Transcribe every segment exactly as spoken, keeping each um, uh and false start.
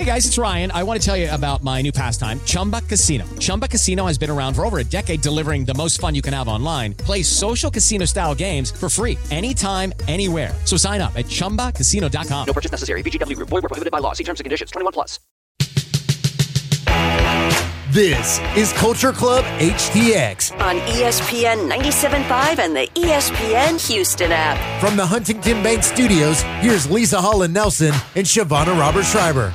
Hey, guys, it's Ryan. I want to tell you about my new pastime, Chumba Casino. Chumba Casino has been around for over a decade, delivering the most fun you can have online. Play social casino-style games for free anytime, anywhere. So sign up at chumba casino dot com. No purchase necessary. V G W Group. Void where prohibited by law. See terms and conditions. twenty-one plus. This is Culture Club H T X on E S P N ninety-seven point five and the E S P N Houston app. From the Huntington Bank Studios, here's Lisa Holland Nelson and Shavonna Robert Schreiber.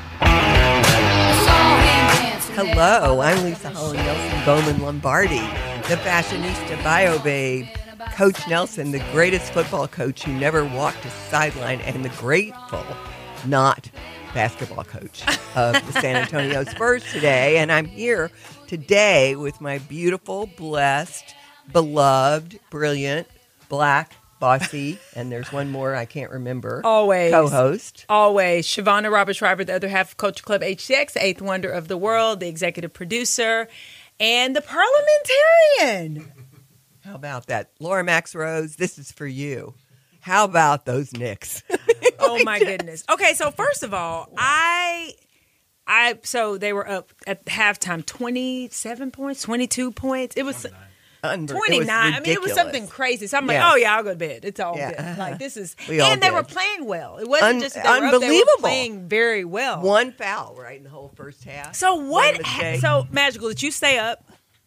Hello, I'm Lisa Holland Nelson Bowman Lombardi, the fashionista bio babe. Coach Nelson, the greatest football coach who never walked a sideline, and the grateful, not basketball coach of the San Antonio Spurs today. And I'm here today with my beautiful, blessed, beloved, brilliant, black, bossy, and there's one more I can't remember. Always. Co-host. Always. Shavonna Robert Schreiber, the other half of Culture Club H T X, the eighth wonder of the world, the executive producer, and the parliamentarian. How about that? Laura Max Rose, this is for you. How about those Knicks? Oh, my goodness. Okay, so first of all, I, I, so they were up at halftime, twenty-seven points, twenty-two points. It was Unber- twenty-nine. It I mean, it was something crazy. So I'm like, Yes. oh, yeah, I'll go to bed. It's all Yeah. good. Like, this is, We all and they did. were playing well. It wasn't Un- just that they were up, they were unbelievable. playing very well. One foul, right, in the whole first half. So One what, ha- mistake. so Magical, did you stay up?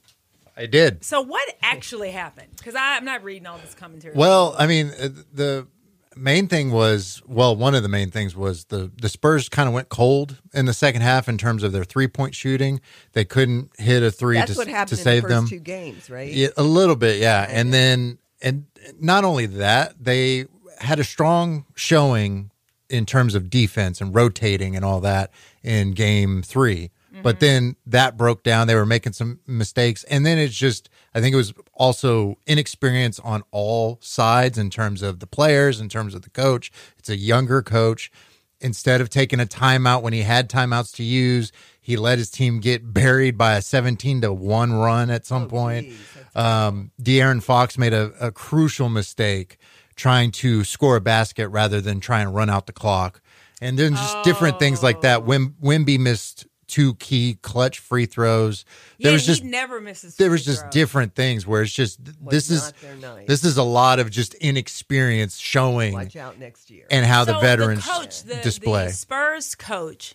I did. So what actually happened? Because I'm not reading all this commentary. Well, I mean, uh, the main thing was, well, one of the main things was the, the Spurs kind of went cold in the second half in terms of their three-point shooting. They couldn't hit a three That's to, what happened to in save the first them. two games, right? Yeah, a little bit, yeah. And then, and not only that, they had a strong showing in terms of defense and rotating and all that in game three. Mm-hmm. But then that broke down. They were making some mistakes. And then it's just, I think it was also inexperience on all sides in terms of the players, in terms of the coach. It's a younger coach. Instead of taking a timeout when he had timeouts to use, he let his team get buried by a seventeen to one run at some Oh, point. geez, that's Um, De'Aaron Fox made a, a crucial mistake trying to score a basket rather than try and run out the clock. And then just Oh. different things like that. Wim, Wimby missed two key clutch free throws. yeah, There was just he never misses. there was free just throws. different things where it's just Was this is not their night. this is a lot of just inexperience showing Watch out next year. and how So the veterans coach, the, display. The Spurs coach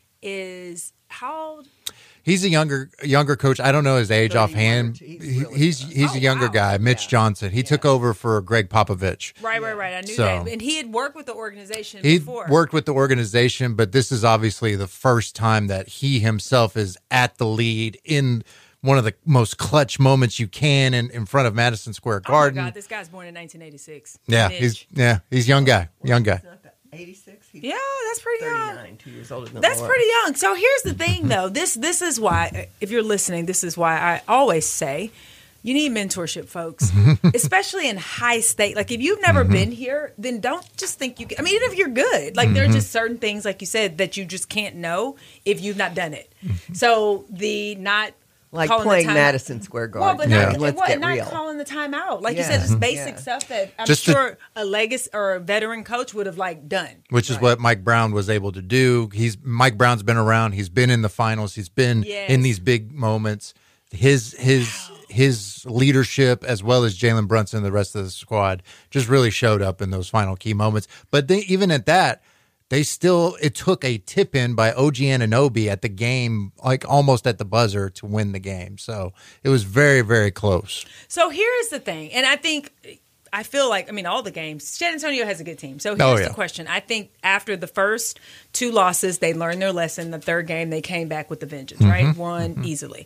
is how old? He's a younger younger coach. I don't know his age thirty-one or offhand. two. He's He- really He's good. he's Oh, a younger wow. guy, Mitch Yeah. Johnson. He took over for Greg Popovich. Right, right, right. I knew So- that, and he had worked with the organization He before. worked with the organization, but this is obviously the first time that he himself is at the lead in one of the most clutch moments you can in, in front of Madison Square Oh my Garden. God, this guy's born in nineteen eighty-six. yeah, Mitch. he's yeah, he's a young guy, young guy. He's not that- eighty-six? He's yeah, that's pretty young. thirty-nine, two years older than That's Laura. pretty young. So here's the thing, though. This this is why, if you're listening, this is why I always say you need mentorship, folks, especially in high state. Like if you've never been here, then don't just think you can. I mean, even if you're good, like there are just certain things, like you said, that you just can't know if you've not done it. So the not Like calling the playing timeout- Madison Square Well, Garden. but Yeah. not, Let's what, get not real. calling the timeout. Like you Yeah. said, just basic Yeah. stuff that I'm Just to- sure a legacy or a veteran coach would have like done. Which is what Mike Brown was able to do. He's Mike Brown's been around. He's been in the finals. He's been Yes. in these big moments. His his his leadership, as well as Jalen Brunson and the rest of the squad, just really showed up in those final key moments. But they, even at that, they still it took a tip in by O G Anunoby at the game, like almost at the buzzer, to win the game. So it was very very close. So here's the thing, and I think I feel like I mean all the games. San Antonio has a good team. So here's Oh, yeah. the question: I think after the first two losses, they learned their lesson. The third game, they came back with the vengeance. Mm-hmm. Right, won easily.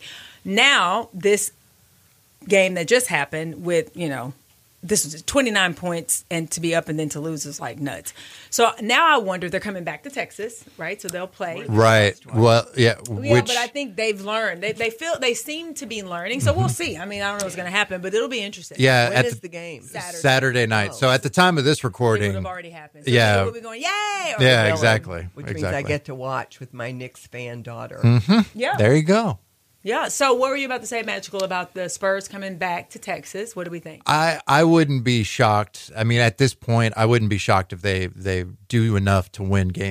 Now this game that just happened with you know. This was twenty-nine points, and to be up and then to lose is like nuts. So now I wonder, they're coming back to Texas, right? So they'll play. Right. Well, yeah. Yeah, which but I think they've learned. They they feel they seem to be learning. So we'll see. I mean, I don't know what's going to happen, but it'll be interesting. yeah. When at is the, the game? Saturday. Saturday night. Oh. So at the time of this It would recording, have already happened. So Yeah. we'll be going, yay! Or Yeah, we'll- exactly. Which means exactly. I get to watch with my Knicks fan daughter. Yeah. There you go. Yeah. So what were you about to say, Magical, about the Spurs coming back to Texas? What do we think? I, I wouldn't be shocked. I mean, at this point, I wouldn't be shocked if they, they do enough to win game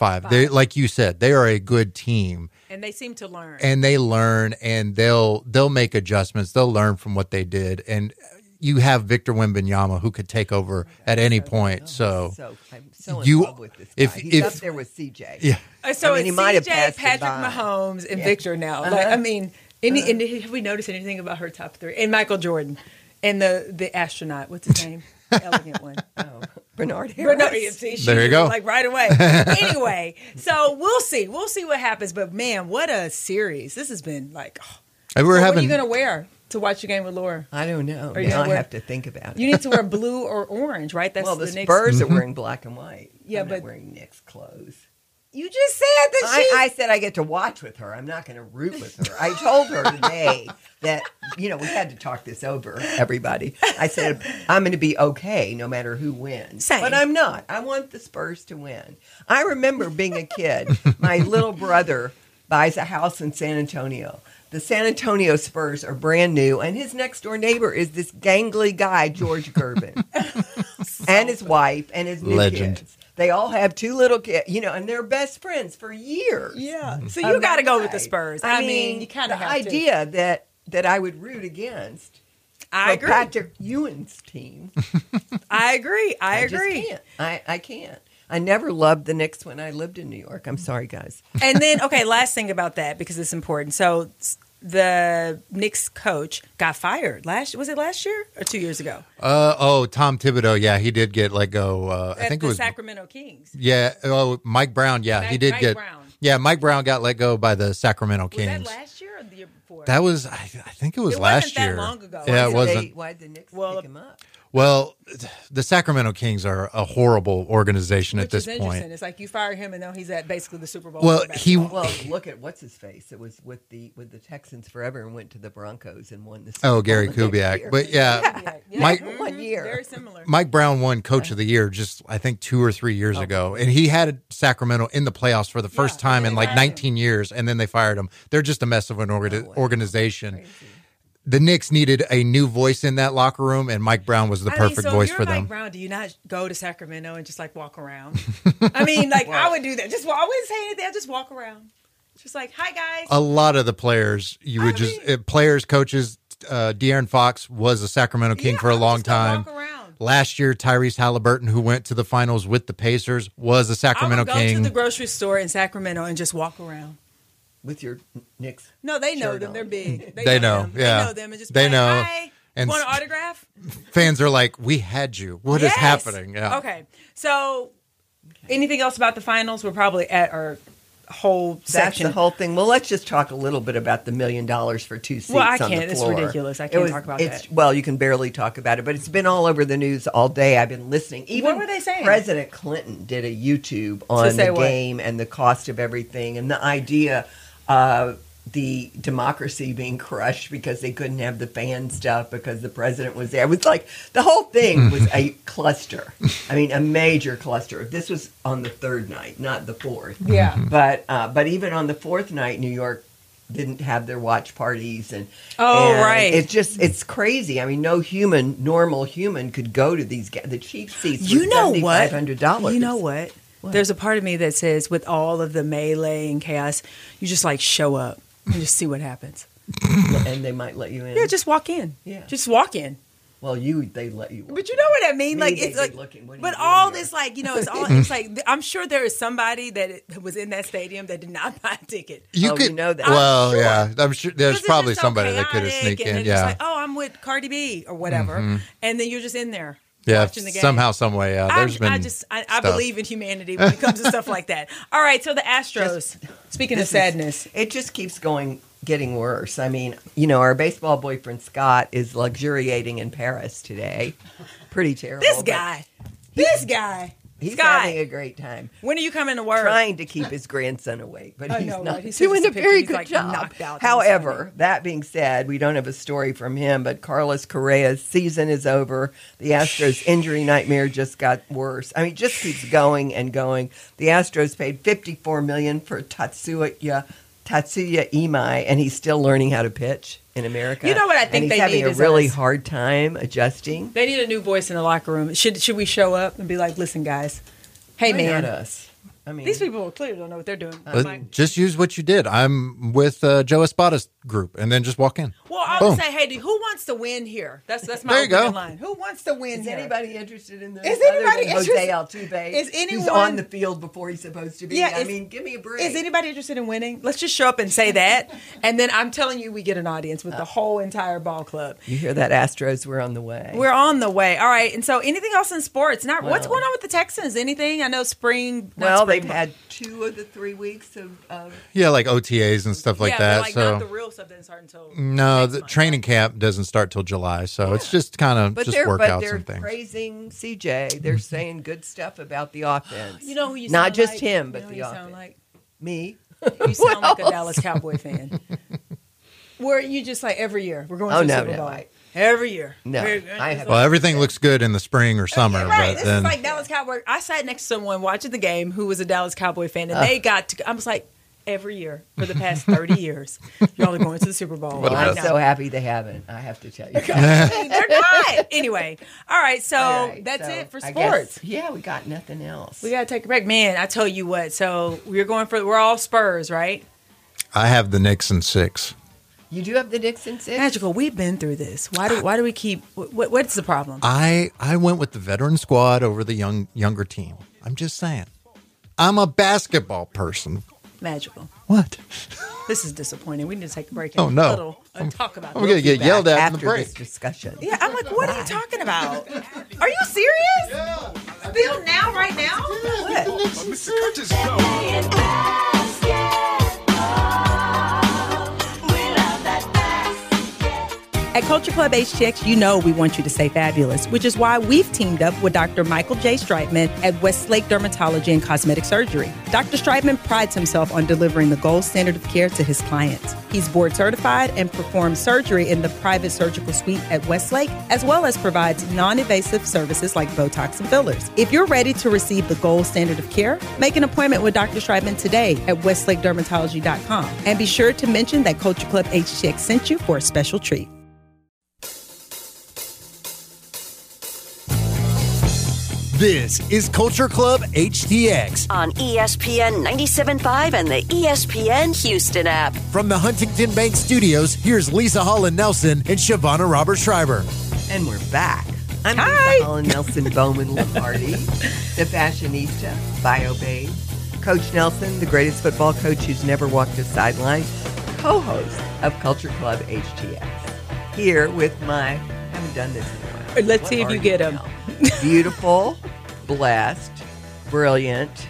five. They, like you said, they are a good team. And they seem to learn. And they learn, and they'll they'll make adjustments. They'll learn from what they did. And you have Victor Wembanyama who could take over at any point. So, so I'm so in you, love with this guy. if He's if up there with C J. yeah, Uh, So I mean, he it's might have C J, passed him Patrick by. Mahomes, and Yeah. Victor now. Uh-huh. Like, I mean, any, and have we noticed anything about her top three? And Michael Jordan, and the the astronaut. What's his name? The elegant one. Oh, Bernard Harris. But no, you see, she There you was go. Like right away. Anyway, so we'll see. We'll see what happens. But man, what a series! This has been like. Oh. and we're So what having are you gonna wear to watch your game with Laura? I don't know. Are you Now gonna I wear- have to think about it. You need to wear blue or orange, right? That's well, the, the next. Spurs are wearing black and white. Yeah, I'm but- not wearing Nick's clothes. You just said that I, she. I said I get to watch with her. I'm not going to root with her. I told her today that, you know, we had to talk this over, everybody. I said, I'm going to be okay no matter who wins. Same. But I'm not. I want the Spurs to win. I remember being a kid, my little brother buys a house in San Antonio. The San Antonio Spurs are brand new, and his next door neighbor is this gangly guy, George Gervin, and his wife and his new Legend. kids. They all have two little kids, you know, and they're best friends for years. yeah. So I'm you got to not go with the right. Spurs. I, mean, you kind the of have idea that that I would root against. to. I for agree. Patrick Ewing's team. I agree. I, I agree. just can't. I, I can't. I never loved the Knicks when I lived in New York. I'm sorry, guys. And then, okay, last thing about that because it's important. So s- the Knicks coach got fired last. Was it last year or two years ago? uh, oh Tom Thibodeau. Yeah, he did get let go. Uh, I At think the it was Sacramento Kings. yeah. Oh, Mike Brown. Yeah, he Mike- did Mike get. Brown. Yeah, Mike Brown got let go by the Sacramento Was that Kings. last year or the year before? That was, I, I think it was It wasn't last that year. long ago. Yeah, Why it did wasn't. Why did the Knicks Well, pick him up? Well, the Sacramento Kings are a horrible organization Which at this is interesting. point. It's like you fire him and now he's at basically the Super Bowl. Well, quarterback. he Well, look at what's his face. It was with the with the Texans forever and went to the Broncos and won the Super oh Bowl Gary the next year. Kubiak, but yeah, Yeah, yeah. Mike Mhm. One year. Very similar. Mike Brown won Coach of the Year just I think two or three years ago, and he had Sacramento in the playoffs for the first Yeah, time and in they like fired him. nineteen years, and then they fired him. They're just a mess of an orga- wow. organization. Crazy. The Knicks needed a new voice in that locker room, and Mike Brown was the I perfect mean, so voice if for you're Mike them. Brown, do you not go to Sacramento and just like walk around? I mean, like I would do that. Just I wouldn't say anything. I just walk around. Just like, hi guys. A lot of the players, you would I just mean- uh, players, coaches. Uh, De'Aaron Fox was a Sacramento King Yeah, for a I would long just go time. walk around. Last year, Tyrese Halliburton, who went to the finals with the Pacers, was a I Sacramento would go King. to the grocery store in Sacramento and just walk around. With your Knicks. No, they know Shirt them. on. They're big. They know, them. yeah. They know them and just They be like, know. Hi, And want an s- autograph? Fans are like, "We had you. What is Yes. happening?" Yeah. Okay. So, anything else about the finals? We're probably at our whole That's section. the whole thing. Well, let's just talk a little bit about the million dollars for two seats Well, I on can't. the It's floor. ridiculous. I It can't was- talk about it's, that. Well, you can barely talk about it, but it's been all over the news all day. I've been listening. Even What were they saying? President Clinton did a YouTube on say the what? game and the cost of everything and the idea of the democracy being crushed because they couldn't have the fan stuff because the president was there. It was like the whole thing was a cluster. I mean, a major cluster. This was on the third night, not the fourth. Yeah. But uh, but even on the fourth night, New York didn't have their watch parties and Oh, and right. It's just it's crazy. I mean, no human, normal human could go to these ga- the cheap seats. You know what? Five hundred dollars. You know what? What? There's a part of me that says, with all of the melee and chaos, you just like show up and just see what happens. And they might let you in. Yeah, just walk in. Yeah. Just walk in. well, you they let you. But you know what I mean? Me, Like they it's be like, looking, what are but you doing all here? this, like you know, it's all. It's like I'm sure there is somebody that was in that stadium that did not buy a ticket. You Oh, could you know that. Well, I'm sure. yeah, I'm sure there's Because it's probably just so somebody that could have chaotic, sneaked and in. they're Yeah, just like, oh, I'm with Cardi B or whatever, and then you're just in there. yeah. Watching the game. Somehow, some way. Yeah, I, there's been. I just I, I stuff. believe in humanity when it comes to stuff like that. All right, so the Astros. Speaking of This is- sadness, it just keeps going, getting worse. I mean, you know, our baseball boyfriend Scott is luxuriating in Paris today. Pretty terrible. this but guy, this guy, he's Scott. having a great time. When are you coming to work? Trying to keep his grandson awake, but I he's know, not right? He sent doing us a a picture. very He's, good like, job. knocked out. However, that being said, we don't have a story from him, but Carlos Correa's season is over. The Astros injury nightmare just got worse. I mean, it just keeps going and going. The Astros paid fifty-four million dollars for Tatsuya Tatsuya Imai, and he's still learning how to pitch in America. You know what I think and he's they having need a is really us. hard time adjusting. They need a new voice in the locker room. Should should we show up and be like, listen, guys, hey Why man, not us? I mean, These people clearly don't know what they're doing. But Like, just use what you did. I'm with uh, Joe Espada's group, and then just walk in. well, I Boom. would say, hey, dude, who wants to win here? That's that's my There you opening go. line. Who wants to win Is here? anybody interested in this? Is other anybody than Jose interested- Altuve? is who's anyone- on the field before he's supposed to be? Yeah, I is- mean, give me a break. Is anybody interested in winning? Let's just show up and say that, and then I'm telling you, we get an audience with the whole entire ball club. You hear that, Astros? We're on the way. We're on the way. All right. And so, anything else in sports? Not what's Well- going on with the Texans? Anything? I know spring. not well, spring, they've but- had two of the three weeks of. of Yeah, like O T As and stuff like yeah, that. but like so not the real stuff doesn't start until no, next the month. training camp doesn't start till July, so it's just kind of but just they're but workouts they're and things. praising C J. They're saying good stuff about the offense. You know who you not sound just like? him, You but know the who you offense. sound like? Me. You sound like a else? Dallas Cowboy fan. Where you just like every year we're going Oh, to the no, Super no, Bowl. I- every year. No, We're- I have- Well, everything looks good in the spring or summer, Yeah, right. but This then is like Dallas Cowboy. I sat next to someone watching the game who was a Dallas Cowboy fan, and they got to. I was like, every year for the past thirty years, y'all are going to the Super Bowl. Well, I I'm know. so happy they haven't. I have to tell you. They're not. Anyway, all right. So All right, that's so it for I sports. guess- yeah, we got nothing else. We gotta take a break, man. I tell you what. So we're going for. We're all Spurs, right? I have the Knicks in six. You do have the Dixon six? Magical. We've been through this. Why do Why do we keep? What, what's the problem? I I went with the veteran squad over the young younger team. I'm just saying. I'm a basketball person. Magical. What? This is disappointing. We need to take a break. Oh, and no. little, and talk about. I'm this. going to get Back yelled at in the after break. this discussion. Yeah, I'm like, what are you talking about? Are you serious? Still now, right now? What? At Culture Club H T X, you know we want you to stay fabulous, which is why we've teamed up with Doctor Michael J. Streitman at Westlake Dermatology and Cosmetic Surgery. Doctor Streitman prides himself on delivering the gold standard of care to his clients. He's board certified and performs surgery in the private surgical suite at Westlake, as well as provides non-invasive services like Botox and fillers. If you're ready to receive the gold standard of care, make an appointment with Doctor Streitman today at westlake dermatology dot com. And be sure to mention that Culture Club H T X sent you for a special treat. This is Culture Club H T X On E S P N ninety-seven point five and the E S P N Houston app. from the Huntington Bank Studios. Here's Lisa Holland Nelson and Shavonna Robert Schreiber. And we're back. I'm Hi. Lisa Holland Nelson Bowman Lombardi, the fashionista, bio babe. Coach Nelson, the greatest football coach who's never walked a sideline, co-host of Culture Club H T X. Here with my, I haven't done this in a while. Let's What see if are you get 'em. now? Beautiful, blessed, brilliant,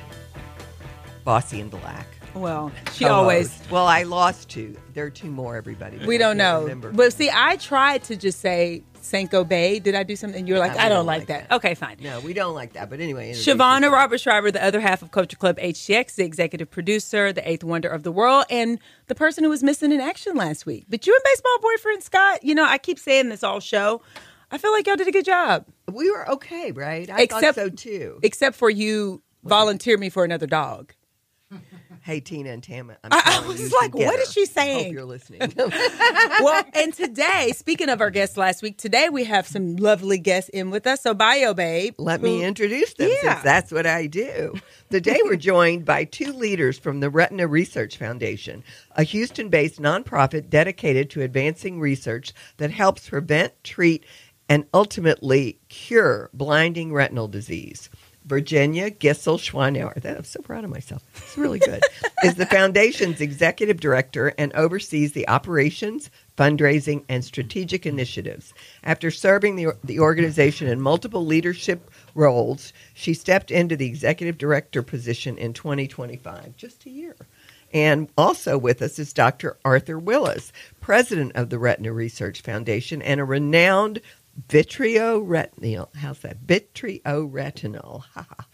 bossy and black. Well, she Co-host. always. Well, I lost two. There are two more, everybody. but We I don't can't know. remember. But see, I tried to just say Cinco Bay. Did I do something? You were like, No, we I don't don't like like that. that. Okay, fine. No, we don't like that. But anyway. introduce Shavonna yourself. Robert Schreiber, the other half of Culture Club H T X, the executive producer, the eighth wonder of the world, and the person who was missing in action last week. But you and baseball boyfriend Scott, you know, I keep saying this all show. I feel like y'all did a good job. We were okay, right? I Except- thought so too. Except for you volunteered me for another dog. Hey, Tina and Tama. I'm I- I telling was you like, together. what is she saying? Hope you're listening. Well, and today, speaking of our guests last week, today we have some lovely guests in with us. So, Bio Babe. Let who- me introduce them Yeah. since that's what I do. Today we're joined by two leaders from the Retina Research Foundation, a Houston-based nonprofit dedicated to advancing research that helps prevent, treat, and ultimately cure blinding retinal disease. Virginia Gissel Schwanauer, that I'm so proud of myself. It's really good. Is the foundation's executive director and oversees the operations, fundraising, and strategic initiatives. After serving the, the organization in multiple leadership roles, she stepped into the executive director position in twenty twenty-five, just a year. And also with us is Doctor Arthur Willis, president of the Retina Research Foundation and a renowned vitreoretinal, how's that? Vitreoretinal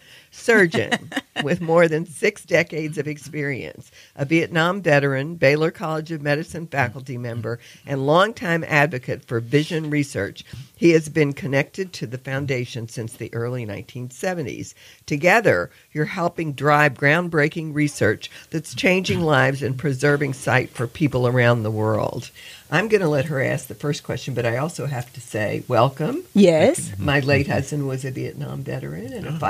surgeon with more than six decades of experience, a Vietnam veteran, Baylor College of Medicine faculty member, and longtime advocate for vision research. He has been connected to the foundation since the early nineteen seventies. Together, you're helping drive groundbreaking research that's changing lives and preserving sight for people around the world. I'm going to let her ask the first question, but I also have to say welcome. Yes. My late husband was a Vietnam veteran and a fighter pilot.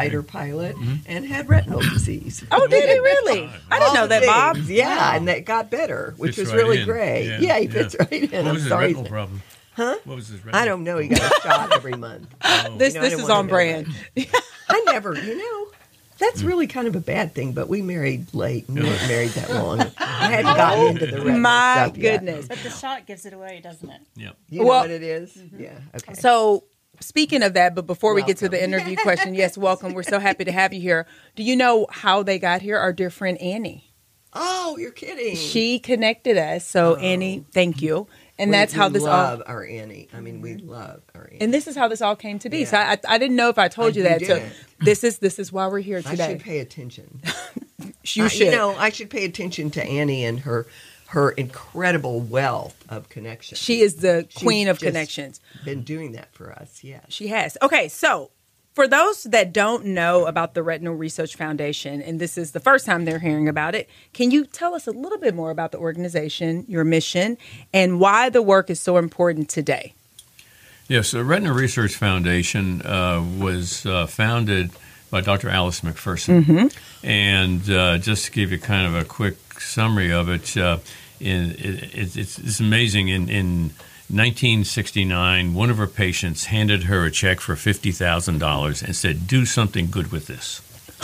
pilot and had retinal disease. Oh, did he really? I didn't know that, Bob. Yeah, Wow. and that got better, which Fits was right really in. great. Yeah, Yeah, he yeah. fits right in. What I'm was his sorry. retinal problem? Huh? What was his retinal? I don't know. He got a shot every month. This You know, I this didn't is wanna on know brand. I never, you know, that's really kind of a bad thing, but we married late. We weren't married that long. I hadn't gotten into the retinal My stuff yet. goodness. But the shot gives it away, doesn't it? Yep. You know Well- what it is? Yeah, okay. So, speaking of that, but before we get to the Welcome. interview question, yes, welcome. We're so happy to have you here. Do you know how they got here? Our dear friend Annie. Oh, you're kidding. She connected us. So, Annie, thank you. And We- that's how we this love all. our Annie. I mean, we love our Annie. And this is how this all came to be. Yeah. So I, I didn't know if I told I- you you that. So didn't. this is this is why we're here I today. should pay attention. You Uh, should. You know, I should pay attention to Annie and her her incredible wealth of connections. She is the She's queen of just connections. Been doing that for us, yes. She has. Okay, so for those that don't know about the Retinal Research Foundation, and this is the first time they're hearing about it, can you tell us a little bit more about the organization, your mission, and why the work is so important today? Yes, the Retina Research Foundation uh, was uh, founded by Doctor Alice McPherson. And uh, just to give you kind of a quick summary of it, uh, in, it, it it's, it's amazing. In, in nineteen sixty-nine, one of her patients handed her a check for fifty thousand dollars and said, do something good with this.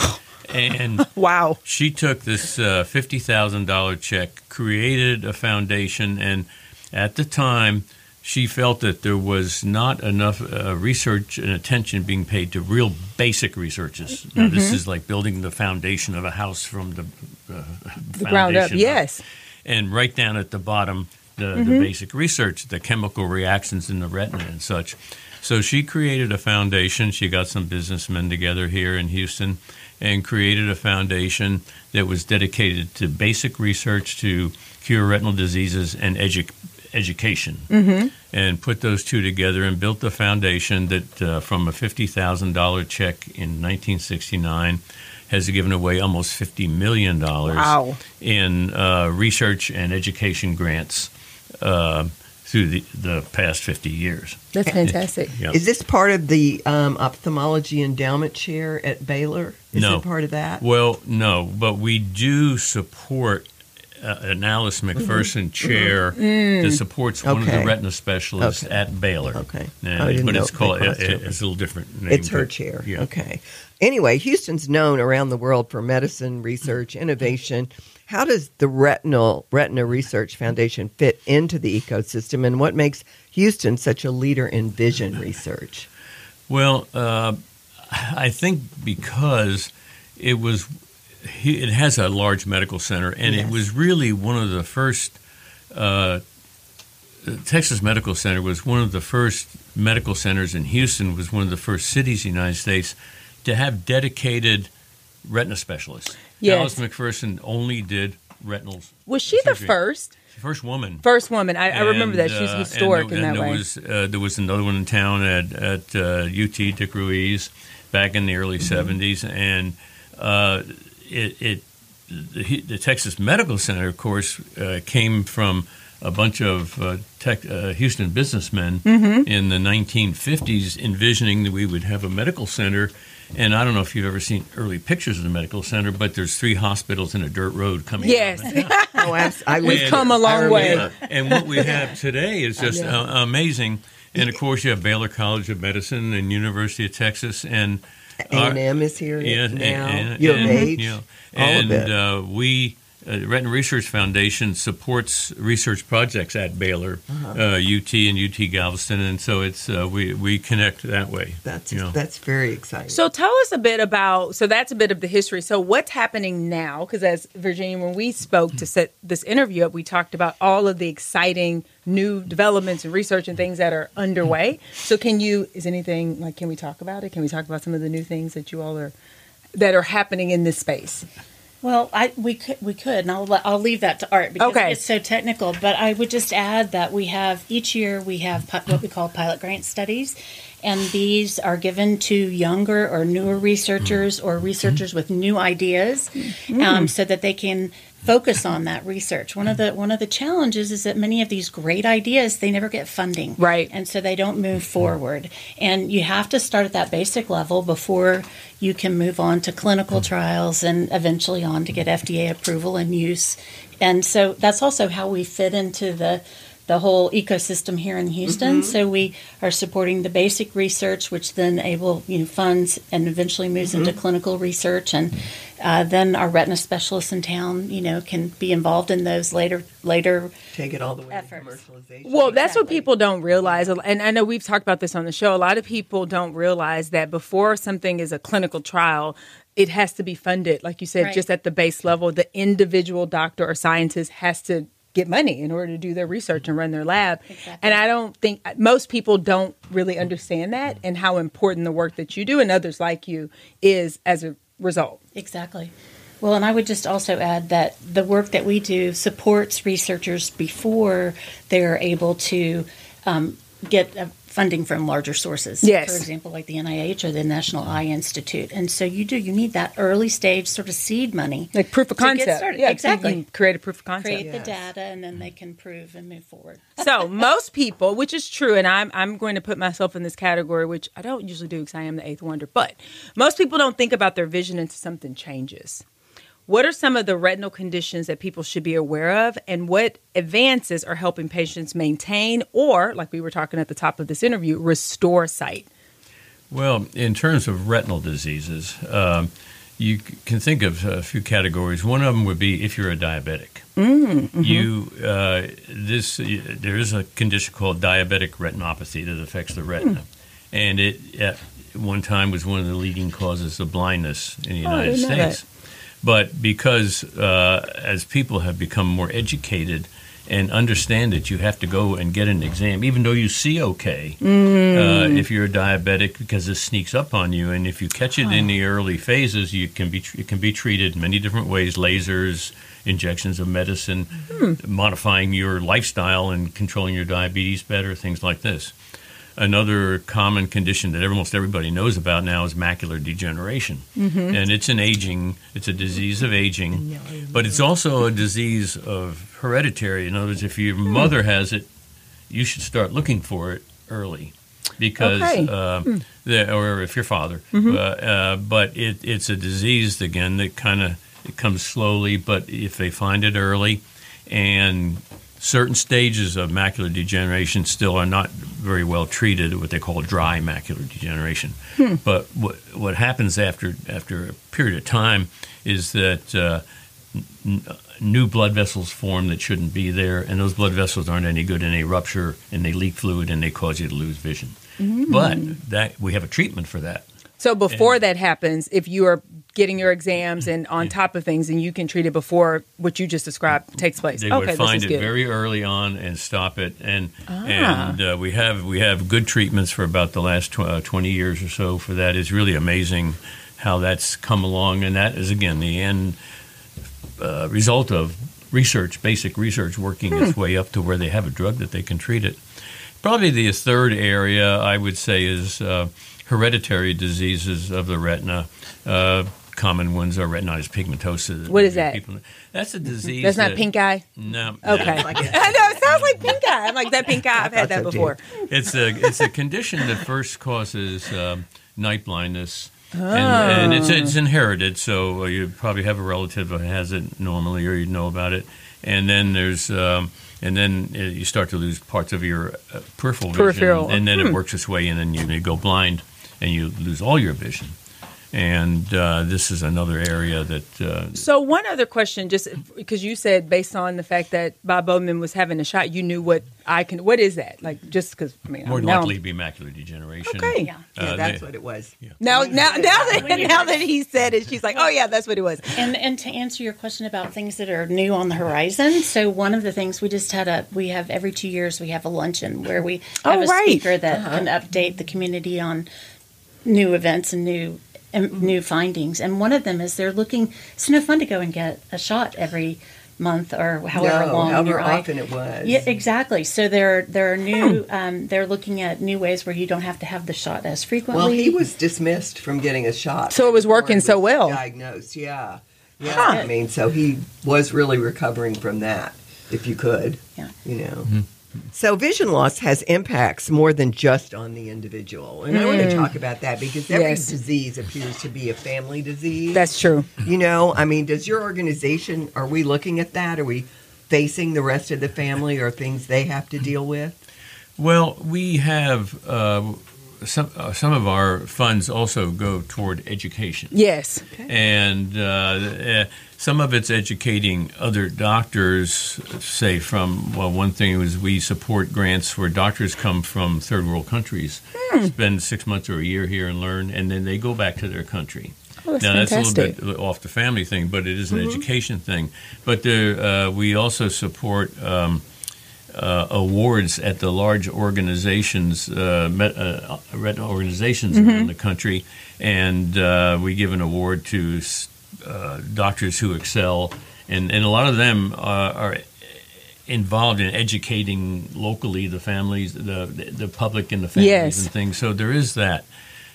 And Wow. she took this uh, fifty thousand dollars check, created a foundation, and at the time, she felt that there was not enough uh, research and attention being paid to real basic researches. Now, this is like building the foundation of a house from the, uh, The ground up, foundation yes. And right down at the bottom, the, the basic research, the chemical reactions in the retina and such. So she created a foundation. She got some businessmen together here in Houston and created a foundation that was dedicated to basic research to cure retinal diseases and edu- education. Mm-hmm. And put those two together and built the foundation that uh, from a fifty thousand dollars check in nineteen sixty-nine has given away almost fifty million dollars Wow. in uh, research and education grants uh, through the, the past fifty years. That's fantastic. Yeah. Is this part of the um, ophthalmology endowment chair at Baylor? Is No. it part of that? Well, no, but we do support uh, an Alice McPherson chair that supports one of Mm-hmm. Okay. the retina specialists Okay. at Baylor. Okay. And- I didn't but know it's if they called crossed it, over. it's a little different name. It's her but- chair. Yeah. Okay. Anyway, Houston's known around the world for medicine, research, innovation. How does the Retinal Retina Research Foundation fit into the ecosystem, and what makes Houston such a leader in vision research? Well, uh, I think because it was, it has a large medical center, and Yes. it was really one of the first. Uh, the Texas Medical Center was one of the first medical centers in Houston. Was one of the first cities in the United States to have dedicated retina specialists. Yes. Alice McPherson only did retinal. Was she the surgery. first? First woman. First woman. I, I remember that. And, She's uh, historic and there, in that and there way. Was, uh, there was another one in town at, at uh, U T, Dick Ruiz, back in the early seventies. And uh, it, it the, the Texas Medical Center, of course, uh, came from a bunch of uh, tech, uh, Houston businessmen Mm-hmm. in the nineteen fifties envisioning that we would have a medical center. And I don't know if you've ever seen early pictures of the medical center, but there's three hospitals in a dirt road coming Yes. out of it. Oh, abs- I We've And- come a long I way. remember. And what we have today is just uh, amazing. And of course, you have Baylor College of Medicine and University of Texas, and A and M is here yeah, now. and, U of and, H. you know, all and of it. uh, we. Uh, the Retina Research Foundation supports research projects at Baylor, Uh-huh. uh, U T, and U T Galveston, and so it's uh, we we connect that way. that's you know. that's very exciting. So tell us a bit about, so that's a bit of the history. So what's happening now? Because as Virginia, when we spoke to set this interview up, we talked about all of the exciting new developments and research and things that are underway. So can you, is anything, like, can we talk about it? Can we talk about some of the new things that you all are, that are happening in this space? Well, I we could we could, and I'll I'll leave that to Art because Okay. it's so technical. But I would just add that we have each year we have pi- what we call pilot grant studies, and these are given to younger or newer researchers or researchers with new ideas, um, so that they can focus on that research. One of the one of the challenges is that many of these great ideas, they never get funding. Right. And so they don't move forward. And you have to start at that basic level before you can move on to clinical trials and eventually on to get F D A approval and use. And so that's also how we fit into the the whole ecosystem here in Houston. Mm-hmm. So we are supporting the basic research, which then able you know funds and eventually moves Mm-hmm. into clinical research, and uh, then our retina specialists in town, you know, can be involved in those later later. Take it all the way efforts. to commercialization. Well, that's what Exactly. people don't realize. And I know we've talked about this on the show. A lot of people don't realize that before something is a clinical trial, it has to be funded. Like you said, Right. just at the base level, the individual doctor or scientist has to get money in order to do their research and run their lab. Exactly. And I don't think most people don't really understand that and how important the work that you do and others like you is as a result. Exactly. Well, and I would just also add that the work that we do supports researchers before they're able to um, get uh, funding from larger sources. Yes. For example, like the N I H or the National Eye Institute. And so you do, you need that early stage sort of seed money. Like proof of to get concept. started. Yeah, Exactly. You can create a proof of concept. Create the Yes. data, and then they can prove and move forward. So most people, which is true, and I'm I'm going to put myself in this category, which I don't usually do because I am the eighth wonder, but most people don't think about their vision until something changes. What are some of the retinal conditions that people should be aware of, and what advances are helping patients maintain or, like we were talking at the top of this interview, restore sight? Well, in terms of retinal diseases, um, you c- can think of a few categories. One of them would be if you're a diabetic. Mm-hmm. You uh, this uh, there is a condition called diabetic retinopathy that affects the retina, Hmm. and it at one time was one of the leading causes of blindness in the Oh, I United didn't know States. But because uh, as people have become more educated and understand that you have to go and get an exam, even though you see okay, uh, if you're a diabetic, because this sneaks up on you, and if you catch it in the early phases, you can be it can be treated many different ways: lasers, injections of medicine, modifying your lifestyle and controlling your diabetes better, things like this. Another common condition that almost everybody knows about now is macular degeneration. And it's an aging, it's a disease of aging, but it's also a disease of hereditary. In other words, if your mother has it, you should start looking for it early. Because, Okay. uh, the, or if your father, uh, uh, but it, it's a disease, again, that kind of it comes slowly, but if they find it early, and certain stages of macular degeneration still are not very well treated, what they call dry macular degeneration. But what what happens after after a period of time is that uh, n- new blood vessels form that shouldn't be there, and those blood vessels aren't any good, and they rupture, and they leak fluid, and they cause you to lose vision. But that we have a treatment for that. So before that happens, if you are getting your exams and on top of things, and you can treat it before what you just described takes place. They okay, would this find is it good. very early on and stop it, and Ah. and uh, we have we have good treatments for about the last tw- uh, twenty years or so for that. It's really amazing how that's come along, and that is again the end uh, result of research, basic research, working Hmm. its way up to where they have a drug that they can treat it. Probably the third area I would say is uh, hereditary diseases of the retina. Uh, common ones are retinitis pigmentosa. What is that? People, that's a disease. That's not that- pink eye? No. Okay. no. Like it. I know, it sounds like pink eye. I'm like, that pink eye, I've had that so, too. before. It's a it's a condition that first causes um, night blindness, Oh. and, and it's it's inherited. So uh, you probably have a relative who has it normally, or you know about it. And then there's um, and then uh, you start to lose parts of your uh, peripheral vision, Peripheral. and then Hmm. it works its way in, and you, you go blind, and you lose all your vision. And uh, this is another area that. Uh, So one other question, just because you said based on the fact that Bob Bowman was having a shot, you knew what I can. What is that? Like just because I mean, more than now, likely be macular degeneration. Okay. Yeah. Yeah, Uh, that's they- what it was. now, now, now that When you now heard- that he said it, she's like, oh yeah, that's what it was. And and to answer your question about things that are new on the horizon, so one of the things we just had a we have every two years we have a luncheon where we have Oh, a right. speaker that can update the community on new events and new and new findings. And one of them is they're looking. It's no fun to go and get a shot every month or however no, long however your eye- often it was. Yeah, exactly. So there there are new. Um, they're looking at new ways where you don't have to have the shot as frequently. Well, he was dismissed from getting a shot. So it was working before he so well. Diagnosed, yeah. Yeah, Huh. I mean, so he was really recovering from that, if you could. Yeah. You know. So vision loss has impacts more than just on the individual. And I want to talk about that because every Yes. disease appears to be a family disease. That's true. You know, I mean, does your organization, are we looking at that? Are we facing the rest of the family or things they have to deal with? Well, we have uh, some uh, some of our funds also go toward education. Yes. And uh, uh, some of it's educating other doctors, say from, well, one thing was we support grants where doctors come from third world countries, spend six months or a year here and learn, and then they go back to their country. Oh, that's now, that's fantastic. a little bit off the family thing, but it is an education thing. But there, uh, we also support um, uh, awards at the large organizations, uh, met, uh, retina organizations around the country, and uh, we give an award to uh, doctors who excel, and, and a lot of them are, are involved in educating locally the families, the the public, and the families Yes. and things. So there is that.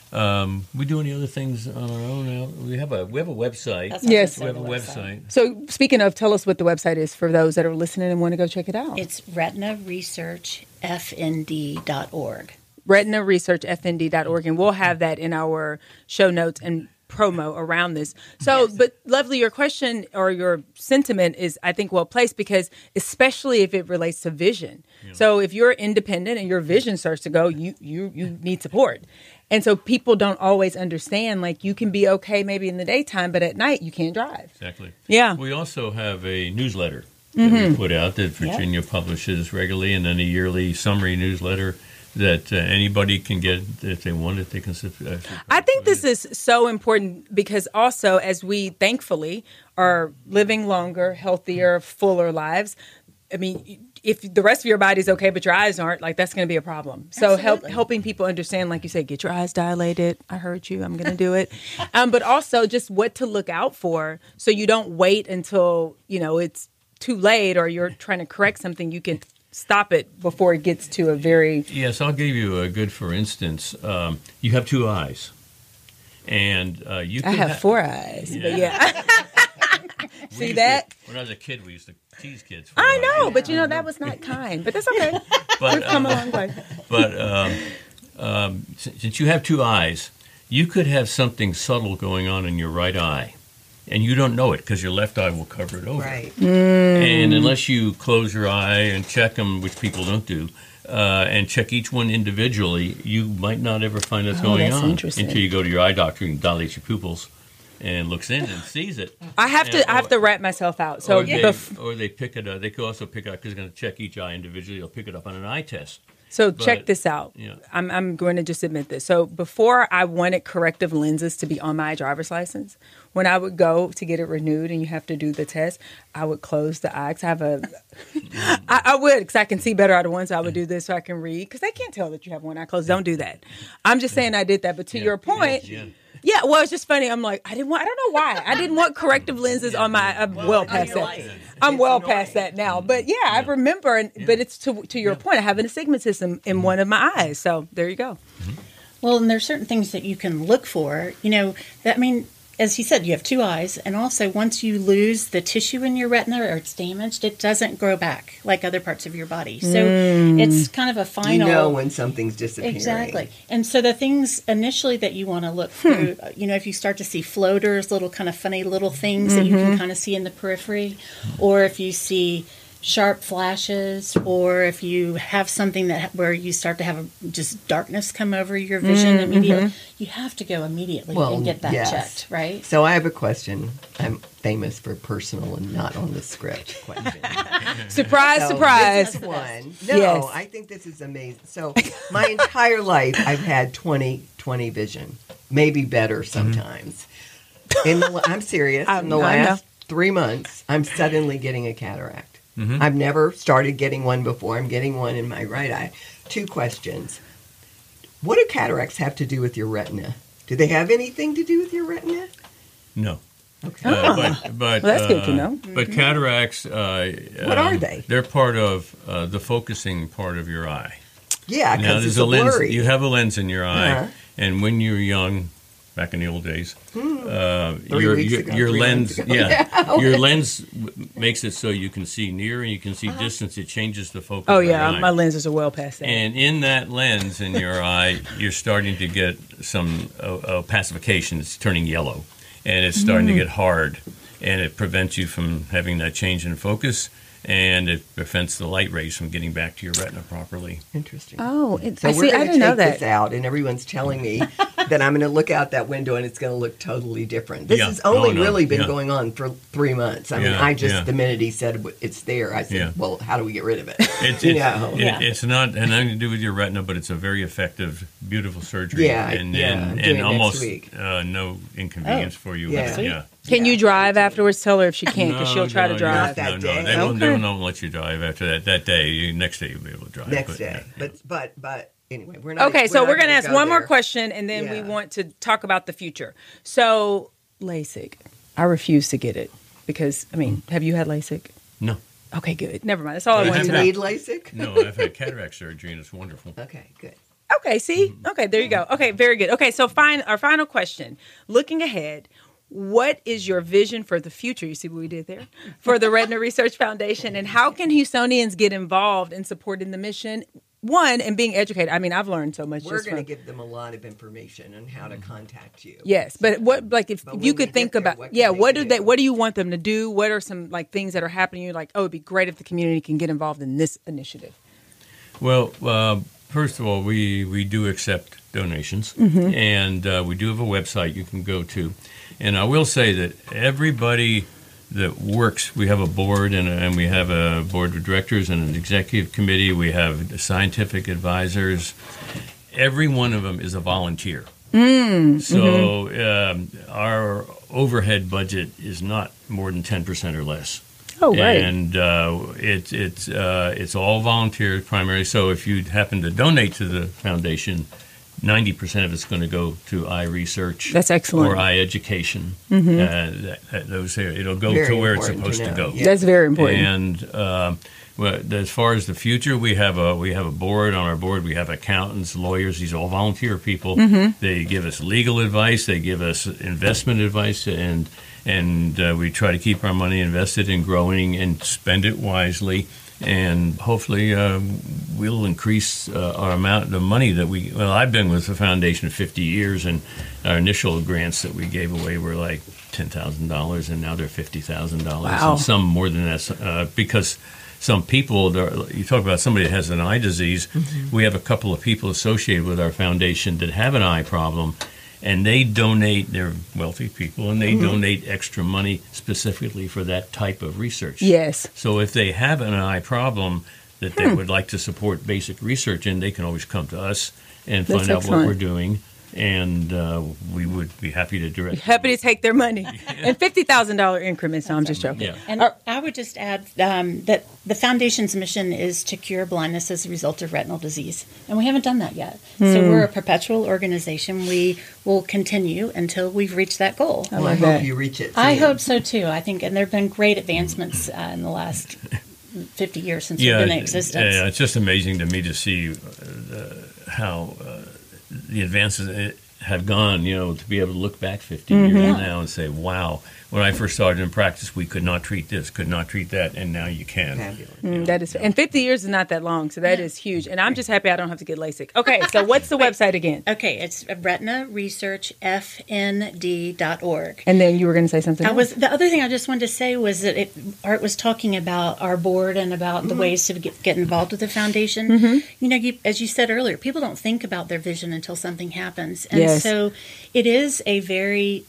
Um, we do any other things on our own now? We have a we have a website. That's what I Yes. said, We have a the website. So speaking of, tell us what the website is for those that are listening and want to go check it out. It's retina research f n d dot org. retina research f n d dot org, and we'll have that in our show notes and promo around this. So, but Lovely, your question or your sentiment is, I think, well placed because especially if it relates to vision. So if you're independent and your vision starts to go, you you you need support. And so people don't always understand, like, you can be okay maybe in the daytime, but at night you can't drive. Exactly. Yeah. We also have a newsletter that we put out that Virginia publishes regularly, and then a yearly summary newsletter that uh, anybody can get if they want it. They can. sub- Uh, I think this is so important because also as we thankfully are living longer, healthier, fuller lives, I mean, if the rest of your body's okay, but your eyes aren't, like that's going to be a problem. So help, Absolutely. helping people understand, like you said, get your eyes dilated. I heard you. I'm going to do it. um, but also just what to look out for so you don't wait until, you know, it's too late or you're trying to correct something. You can stop it before it gets to a very... Yes, I'll give you a good for instance. Um, you have two eyes, and uh, you. I could have ha- four eyes, but yeah. we See used that? To, when I was a kid, we used to tease kids. For I eyes. know, but you know, that was not kind. But that's okay. But, We've come a um, long way. But um, um, since since you have two eyes, you could have something subtle going on in your right eye, and you don't know it because your left eye will cover it over. Right. And unless you close your eye and check them, which people don't do, uh, and check each one individually, you might not ever find what's Oh, going that's on interesting. until you go to your eye doctor and dilates your pupils and looks in and sees it. I have And- to. I have to wrap myself out. So or, they, bef- or they pick it up. They could also pick it up because they're going to check each eye individually. They'll pick it up on an eye test. So But- check this out. yeah. I'm, I'm going to just admit this. So before I wanted corrective lenses to be on my driver's license, when I would go to get it renewed and you have to do the test, I would close the eye. 'Cause I have a, I, I would because I can see better out of one, so I would do this so I can read. Because they can't tell that you have one eye closed. Don't do that. I'm just saying I did that. But to Yeah, your point. yeah, yeah. Yeah, well, it's just funny. I'm like, I didn't want. I don't know why. I didn't want corrective lenses on my. I'm well past that. I'm well past that now. But yeah, I remember. And, But it's to to your point. I have an astigmatism in one of my eyes. So there you go. Well, and there's certain things that you can look for. You know, that I mean, as you said, you have two eyes, and also once you lose the tissue in your retina or it's damaged, it doesn't grow back like other parts of your body. So it's kind of a You final. know when something's disappearing. Exactly. And so the things initially that you want to look through, uh, you know, if you start to see floaters, little kind of funny little things that you can kind of see in the periphery, or if you see sharp flashes, or if you have something that where you start to have a, just darkness come over your vision immediately, you have to go immediately Well, and get that yes. checked, right? So I have a question. I'm famous for personal and not on the script question. Surprise, So surprise. This is one. No, Yes. I think this is amazing. So my entire life, I've had twenty twenty vision, maybe better sometimes. In the, I'm serious. I- In the I know. last three months, I'm suddenly getting a cataract. I've never started getting one before. I'm getting one in my right eye. Two questions. What do cataracts have to do with your retina? Do they have anything to do with your retina? No. Okay. Uh, but but Well, that's good to uh, know. But cataracts, uh, What are um, they? They're part of uh, the focusing part of your eye. Yeah, Now because there's it's a a lens. blurry. You have a lens in your eye, Uh-huh. and when you're young, back in the old days. Hmm. Uh, Three your weeks your, ago, your three lens, months ago. yeah, Yeah. your lens w- makes it so you can see near and you can see distance. It changes the focus. Oh of your yeah, eye. my lenses are well past that. And in that lens in your eye, you're starting to get some uh, opacification. It's turning yellow, and it's starting Mm. to get hard, and it prevents you from having that change in focus, and it prevents the light rays from getting back to your retina properly. Interesting. Oh, it, So I we're see. I going to didn't know take that. this out, and everyone's telling me that I'm going to look out that window, and it's going to look totally different. This Yeah. has only Oh, no. really been Yeah. going on for three months. I mean, Yeah, I just yeah. the minute he said it's there, I said, Yeah. "Well, how do we get rid of it?" It's, you it's, know. it, it's not had nothing to do with your retina, but it's a very effective, beautiful surgery. Yeah, and, yeah, and, I'm and doing it next almost week. uh, no inconvenience Oh, for you. yeah. With it. Yeah. Can you drive afterwards? Tell her if she can't, because No, she'll try no, to drive. Not that no, day. No, they, won't, they Okay. won't let you drive after that. That day, you, next day you'll be able to drive. Next but, day, yeah. but but but anyway, we're not. Okay, so not we're going to gonna ask go one more there. question, and then we Yeah. want to talk about the future. So, LASIK. I refuse to get it because, I mean, have you had LASIK? No. Okay, good. Never mind. That's all I I wanted Do to you know. need LASIK? No, I've had cataract surgery and it's wonderful. Okay, good. Okay, see? Mm-hmm. Okay, there you go. Okay, very good. Okay, so fine. Our final question. Looking ahead, what is your vision for the future? You see what we did there? For the Retina Research Foundation, and how can Houstonians get involved in supporting the mission? One, and being educated. I mean, I've learned so much. We're just going to from, give them a lot of information on how to contact you. Yes, but what, like, if But you when could you think get there, about, what can yeah, they what do do? they, what do you want them to do? What are some like things that are happening? You're like, oh, it'd be great if the community can get involved in this initiative. Well, uh, first of all, we, we do accept donations, Mm-hmm. and uh, we do have a website you can go to. And I will say that everybody that works, we have a board, and, a, and we have a board of directors and an executive committee. We have scientific advisors. Every one of them is a volunteer. Mm, So mm-hmm. um, our overhead budget is not more than ten percent or less. Oh, right. And uh, it, it's uh, it's all volunteers primarily. So if you happen to donate to the foundation, ninety percent of it's going to go to eye research. That's excellent. Or eye education. Mhm. Uh, that, that, those it'll go Very to where it's important to supposed to, know. go. Yeah. That's very important. And um, well, as far as the future, we have a we have a board. On our board, we have accountants, lawyers. These are all volunteer people. Mhm. They give us legal advice. They give us investment advice, and and uh, we try to keep our money invested in growing and spend it wisely. And hopefully, uh, we'll increase uh, our amount of money that we. Well, I've been with the foundation fifty years, and our initial grants that we gave away were like ten thousand dollars, and now they're fifty thousand dollars, Wow. and some more than that. Uh, because some people, they're- you talk about somebody that has an eye disease. Mm-hmm. We have a couple of people associated with our foundation that have an eye problem, and they donate. They're wealthy people, and they Mhm. donate extra money specifically for that type of research. Yes. So if they have an eye problem that they Hmm. would like to support basic research in, they can always come to us and That's find out excellent. what we're doing, and uh, we would be happy to direct. Happy to take their money in fifty thousand dollar increments. No, I'm just joking. Yeah. And I would just add um, that the foundation's mission is to cure blindness as a result of retinal disease, and we haven't done that yet. So Hmm. we're a perpetual organization. We will continue until we've reached that goal. Well, I hope you reach it. I soon. hope so too. I think, and there have been great advancements uh, in the last fifty years since we've been in existence. Yeah, it's just amazing to me to see uh, the, how uh, the advances uh, have gone, you know, to be able to look back fifty Mhm. years Yeah. now and say, wow, when I first started in practice, we could not treat this, could not treat that, and now you can. Mm, that is, and fifty years is not that long, so that is huge. And I'm just happy I don't have to get LASIK. Okay, so what's the website again? Okay, it's retina research f n d dot org. And then you were going to say something. I else. was the other thing I just wanted to say was that it, Art was talking about our board and about the Mhm. ways to get, get involved with the foundation. Mhm. You know, you, as you said earlier, people don't think about their vision until something happens, and Yes. so it is a very.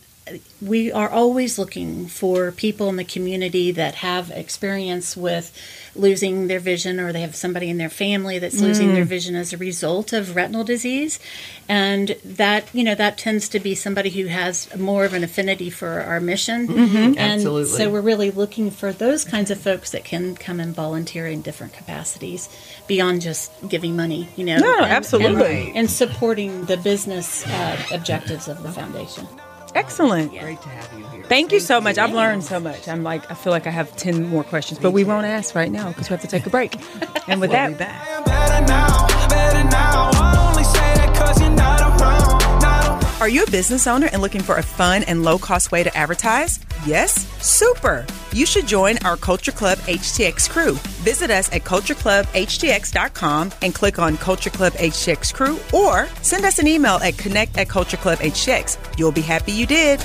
We are always looking for people in the community that have experience with losing their vision, or they have somebody in their family that's losing Mm. their vision as a result of retinal disease, and that you know that tends to be somebody who has more of an affinity for our mission. Mhm. And Absolutely. so we're really looking for those kinds of folks that can come and volunteer in different capacities beyond just giving money. You know, No, and- absolutely. and, and supporting the business uh, objectives of the foundation. Excellent. Great to have you here. Thank you so much. I've learned so much. I'm like, I feel like I have ten more questions, but we won't ask right now because we have to take a break. And with We'll be that, back. Better now, better now. I only say that 'cause you're not around, not around. Are you a business owner and looking for a fun and low-cost way to advertise? Yes? Super! You should join our Culture Club H T X crew. Visit us at culture club h t x dot com and click on Culture Club H T X crew, or send us an email at connect at culture club h t x. You'll be happy you did.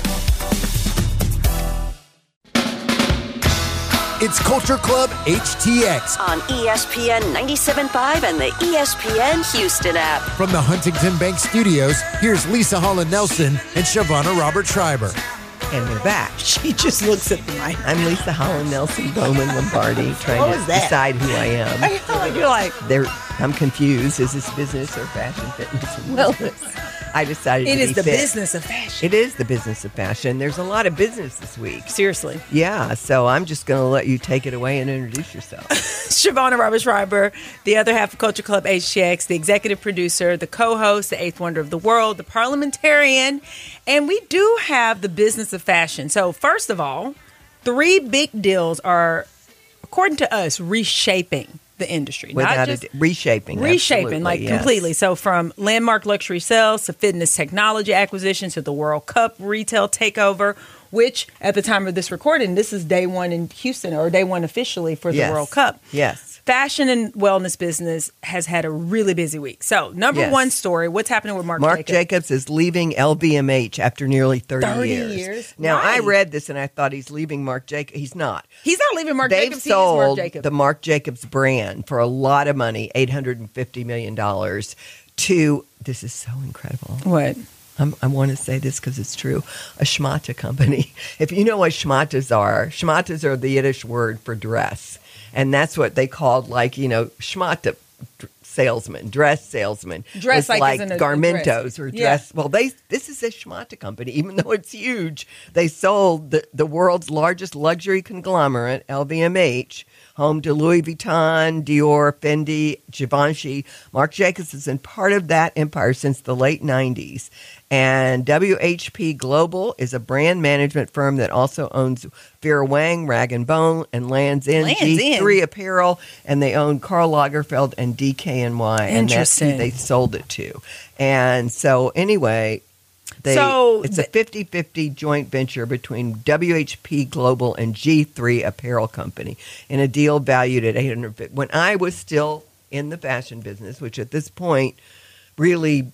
It's Culture Club H T X on E S P N ninety-seven point five and the E S P N Houston app. From the Huntington Bank Studios, here's Lisa Holland Nelson and Shavonna Robert Schreiber. And we're back. She just looks at the mic. I'm Lisa Holland Nelson Bowman Lombardi, trying What to was that? decide who I am. I feel like you're like, They're, I'm confused. Is this business or fashion, fitness, and wellness? I decided it to is be the fit. business of fashion. It is the business of fashion. There's a lot of business this week. Seriously. Yeah, so I'm just going to let you take it away and introduce yourself. Shavonna Robert Schreiber, the other half of Culture Club H T X, the executive producer, the co-host, the eighth wonder of the world, the parliamentarian, and we do have the business of fashion. So first of all, three big deals are, according to us, reshaping the industry. Without Not just a, reshaping. reshaping, absolutely, like yes. completely. So from landmark luxury sales to fitness technology acquisition to the World Cup retail takeover, which at the time of this recording, this is day one in Houston, or day one officially for the Yes. World Cup. Yes. Fashion and wellness business has had a really busy week. So number Yes. one story, what's happening with Marc Marc Jacobs? Jacobs is leaving L V M H after nearly thirty, thirty years. years? Now, I Right. read this and I thought he's leaving Marc Jacobs. He's not. He's not leaving Marc They've Jacobs. He is Marc sold Jacobs. the Marc Jacobs brand for a lot of money, eight hundred fifty million dollars, to, this is so incredible. What? I'm, I want to say this because it's true, a schmata company. If you know what schmatas are, schmatas are the Yiddish word for dress. And that's what they called, like, you know, schmata salesman, dress salesman. Dress was like like as in a- Garmentos dress. or Yeah. dress. Well, they this is a schmata company, even though it's huge. They sold the, the world's largest luxury conglomerate, L V M H, home to Louis Vuitton, Dior, Fendi, Givenchy. Marc Jacobs has been part of that empire since the late nineties. And W H P Global is a brand management firm that also owns Vera Wang, Rag and Bone, and Lands' End, Lands' G three End. Apparel, and they own Karl Lagerfeld and D K N Y. And that's who Interesting. they sold it to. And so anyway, they So it's a th- fifty-fifty joint venture between W H P Global and G three Apparel Company in a deal valued at eight hundred fifty. When I was still in the fashion business, which at this point really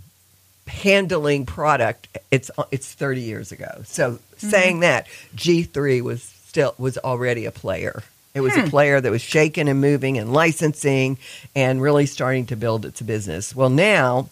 handling product, it's it's thirty years ago. So Mm-hmm. saying that, G three was still was already a player. It was Hmm. a player that was shaking and moving and licensing and really starting to build its business. Well, now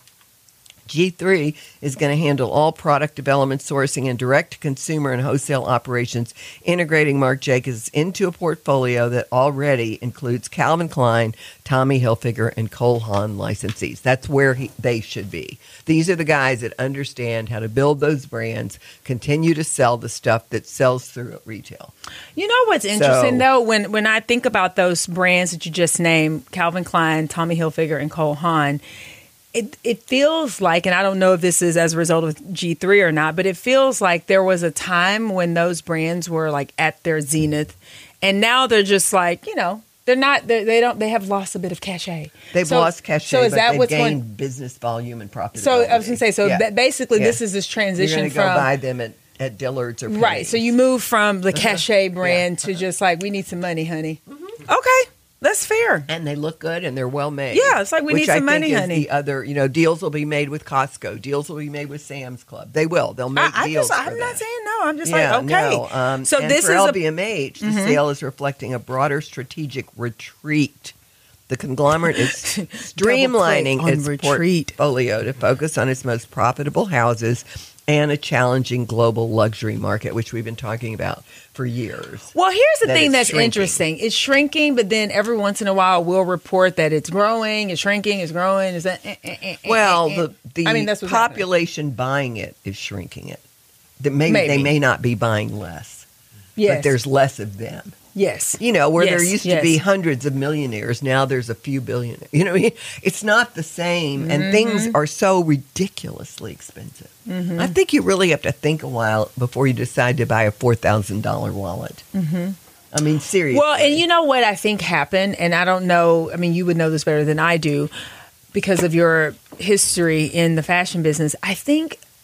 G three is going to handle all product development, sourcing, and direct-to-consumer and wholesale operations, integrating Marc Jacobs into a portfolio that already includes Calvin Klein, Tommy Hilfiger, and Cole Haan licensees. That's where he, they should be. These are the guys that understand how to build those brands, continue to sell the stuff that sells through retail. You know what's interesting, So- though? When when I think about those brands that you just named, Calvin Klein, Tommy Hilfiger, and Cole Haan, it, it feels like, and I don't know if this is as a result of G three or not, but it feels like there was a time when those brands were like at their zenith, and now they're just like, you know, they're not, they're, they don't, they have lost a bit of cachet. They've So- lost cachet, So is but that they've what's gained going? business volume and profitability. So I was going to say, so Yeah. ba- basically, Yeah. this is this You're transition going to go from buy them at, at Dillard's or right. So Penny's. you move from the cachet brand to just like, we need some money, honey. Okay, that's fair. And they look good and they're well made. Yeah, it's like we which need some I think money, is honey. The other, you know, deals will be made with Costco. Deals will be made with Sam's Club. They will. They'll make I, I deals. just, for I'm that. not saying no. I'm just yeah, like, okay. no. Um, so and this for is L a V M H, the Mhm. sale is reflecting a broader strategic retreat. The conglomerate is streamlining on its retreat. portfolio to focus on its most profitable houses and a challenging global luxury market, which we've been talking about for years. Well, here's the that thing it's that's shrinking. interesting. It's shrinking, but then every once in a while we'll report that it's growing, it's shrinking, it's growing. Is that? Eh, eh, eh, eh, Well, eh, eh. the the I mean, that's what's happening. population buying it is shrinking it. That maybe, Maybe. they may not be buying less, Yes. but there's less of them. Yes. You know, where there Yes, used to yes. be hundreds of millionaires, now there's a few billionaires. You know, it's not the same, and Mm-hmm. things are so ridiculously expensive. Mm-hmm. I think you really have to think a while before you decide to buy a four thousand dollars wallet. Mm-hmm. I mean, seriously. Well, and you know what I think happened, and I don't know. I mean, you would know this better than I do because of your history in the fashion business. I think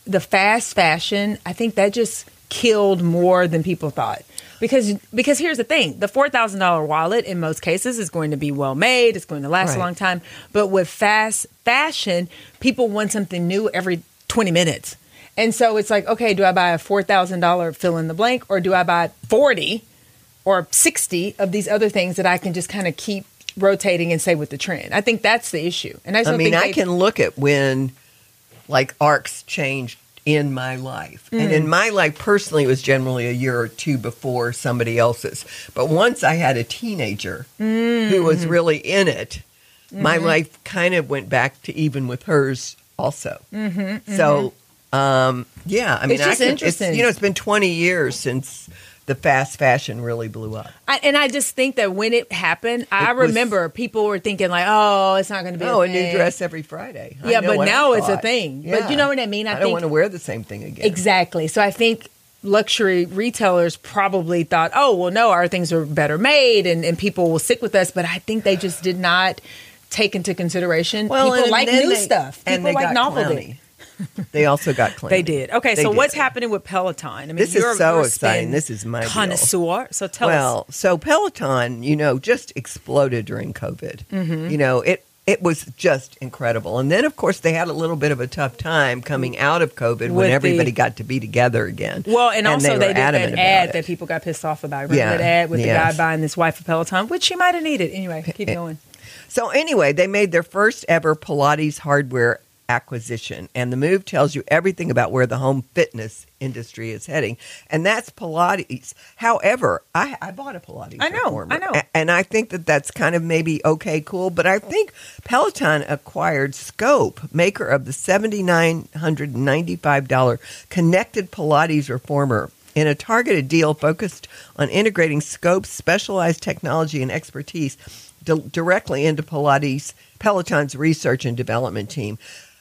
the fast fashion, I think that just killed more than people thought. Because because here's the thing, the four thousand dollars wallet in most cases is going to be well made. It's going to last Right. a long time. But with fast fashion, people want something new every twenty minutes. And so it's like, okay, do I buy a four thousand dollars fill in the blank, or do I buy forty or sixty of these other things that I can just kind of keep rotating and stay with the trend? I think that's the issue. And I, just I don't mean, think I they- can look at when, like, arcs changed in my life. And in my life, personally, it was generally a year or two before somebody else's. But once I had a teenager who was really in it, my life kind of went back to even with hers also. Mm-hmm, so, um, yeah, I mean, It's just I can, interesting. It's, you know, it's been twenty years since the fast fashion really blew up. I, and I just think that when it happened, I It was- remember people were thinking like, "Oh, it's not going to be Oh, a, a new thing. dress every Friday. I Yeah, know but what I now it's a thought. thing. Yeah. But you know what I mean? I, I, think don't want to wear the same thing again. exactly. So I think luxury retailers probably thought, "Oh, well, no, our things are better made, and, and people will stick with us." But I think they just did not take into consideration people and like then new they- stuff. and People they like got novelty. clowny. They also got clowny. They did. Okay, They so did. what's happening with Peloton? I mean, This is you're, so you're a exciting. spin This is my deal. connoisseur. So tell well, us. so Peloton, you know, just exploded during COVID. Mm-hmm. You know, it it was just incredible. And then, of course, they had a little bit of a tough time coming out of COVID With when the- everybody got to be together again. Well, and, also were they, did adamant that about ad it. that people got pissed off about. Remember Yeah, that ad with yes. the guy buying this wife of Peloton, which she might have needed. Anyway, keep going. So anyway, they made their first ever Pilates hardware acquisition, and the move tells you everything about where the home fitness industry is heading, and that's Pilates. However, I, I bought a Pilates I know, reformer, I know. a- and I think that that's kind of maybe okay, cool, but I think Peloton acquired Scope, maker of the seven thousand nine hundred ninety-five dollars connected Pilates reformer, in a targeted deal focused on integrating Scope's specialized technology and expertise di- directly into Pilates, Peloton's research and development team.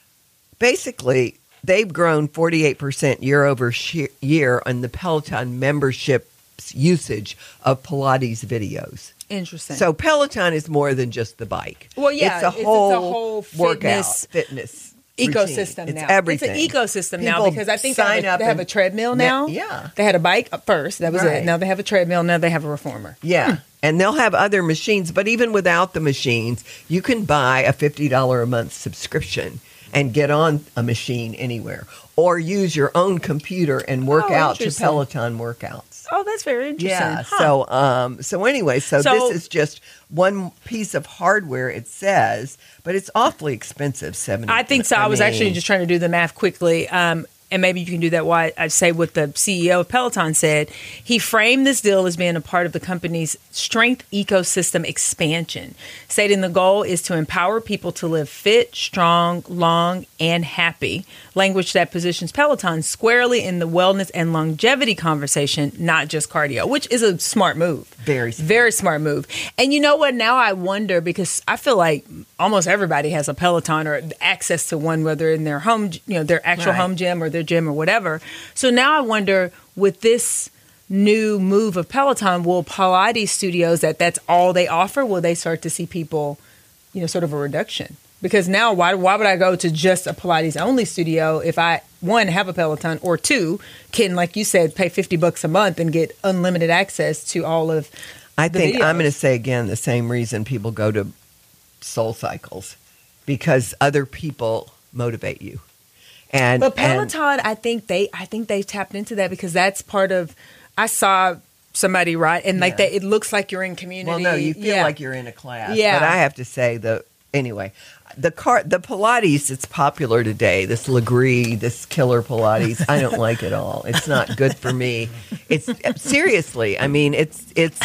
Basically, they've grown forty-eight percent year over she- year on the Peloton membership's usage of Pilates videos. Interesting. So Peloton is more than just the bike. Well, yeah, it's a it's- it's a whole, whole workout, fitness fitness routine. ecosystem It's now. everything. It's an ecosystem now People because I think they sign have, a, up they have and- a treadmill Ne- now. yeah. They had a bike up first. That was Right. it. Now they have a treadmill. Now they have a reformer. Yeah. And they'll have other machines, but even without the machines, you can buy a fifty dollars a month subscription and get on a machine anywhere, or use your own computer and work Oh, out to interesting. Peloton workouts. Oh, that's very interesting. Yeah. Huh. So, um, so anyway, so, So- this is just one piece of hardware. It says, but it's awfully expensive. Seventy. I think so. I, was actually mean, just trying to do the math quickly. Um, and maybe you can do that while I say what the C E O of Peloton said. He framed this deal as being a part of the company's strength ecosystem expansion, stating the goal is to empower people to live fit, strong, long, and happy, language that positions Peloton squarely in the wellness and longevity conversation, not just cardio, which is a smart move. Very smart. Very smart move. And you know what? Now I wonder, because I feel like almost everybody has a Peloton or access to one, whether in their home, you know, their actual Right. home gym or their gym or whatever. So now I wonder, with this new move of Peloton, will Pilates studios, that that's all they offer, will they start to see people, you know, sort of a reduction? Because now why why would I go to just a Pilates only studio if I, one, have a Peloton, or two, can, like you said, pay fifty bucks a month and get unlimited access to all of I the think I'm videos? going to say again the same reason people go to Soul Cycles, because other people motivate you. And But and- Peloton, I think they, I think they tapped into that, because that's part of. I saw somebody write, and like Yeah. that, it looks like you're in community. well, no, you feel Yeah. like you're in a class. Yeah. But I have to say the anyway, the car, the Pilates that's popular today, this Legree, this killer Pilates, I don't like it all. It's not good for me. It's seriously. I mean, it's it's.